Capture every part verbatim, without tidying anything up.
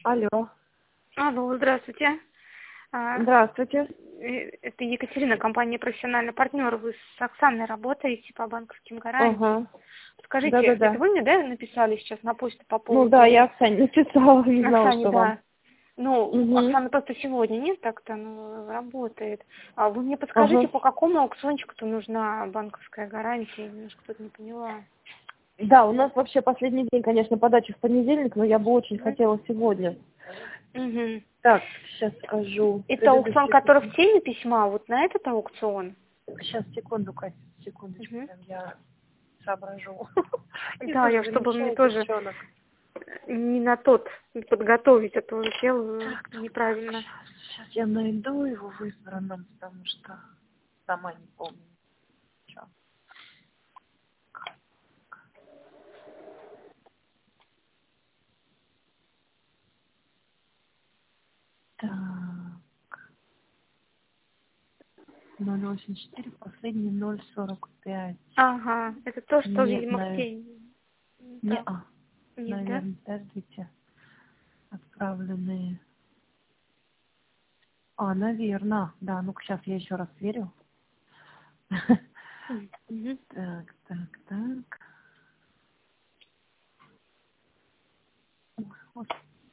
Алло. Алло, здравствуйте. А, Здравствуйте. э, Это Екатерина, компания «Профессиональный партнер». Вы с Оксаной работаете по банковским гарантиям. Ага. Скажите, это Да-да-да. вы мне, да, написали сейчас на почту по Ну да, я поводу Оксане написала, не знала, Оксане, что вам. да. Ну, Угу. Оксана просто сегодня нет, так-то ну, работает. А вы мне подскажите, Ага. по какому аукциончику-то нужна банковская гарантия? Я немножко тут не поняла. Да, у нас вообще последний день, конечно, подачи в понедельник, но я бы очень Угу. хотела сегодня. Угу. Так, сейчас скажу. Это аукцион, Предыдущий который в письмо. теме письма, вот на этот аукцион? Сейчас, секунду, Катя, секундочку, Угу. прям я соображу. Мне Да, тоже я чтобы мне замечает тоже девчонок. не на тот подготовить, а то делаю Так, так, так, неправильно. сейчас, сейчас я найду его в избранном, потому что сама не помню. Чё. Так. ноль восемьдесят четыре, последний ноль сорок пять. Ага, это то, что, Нет, видимо, в на... тень. не Так, а. нет, да? Наверное, подождите. Отправленные. А, наверное. Да, ну-ка сейчас я еще раз верю. Угу. Так, так, так. Ой, вот.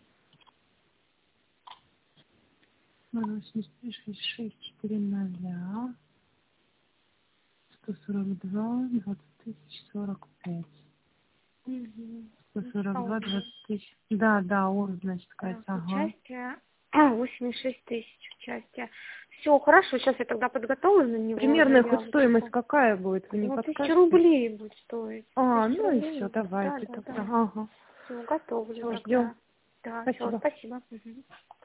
ноль восемьдесят три, шестьдесят шесть, четыре ноль. сто сорок два, двадцать тысяч, сорок пять. Угу. сто сорок два, Угу. двадцать тысяч. Да, да, он, значит, Так, Катя, ага. участие. А, восемьдесят шесть тысяч участия. Все, хорошо, сейчас я тогда подготовлю на него Примерная хоть стоимость заявочку. какая будет, вы не Ну, тысяча подскажете? рублей будет стоить. А, Тысяча ну и рублей. все, Да, давайте да, тогда. да. Ага. Все, готовлю Все, ждем. тогда. Да, все, Спасибо. спасибо. Мгм.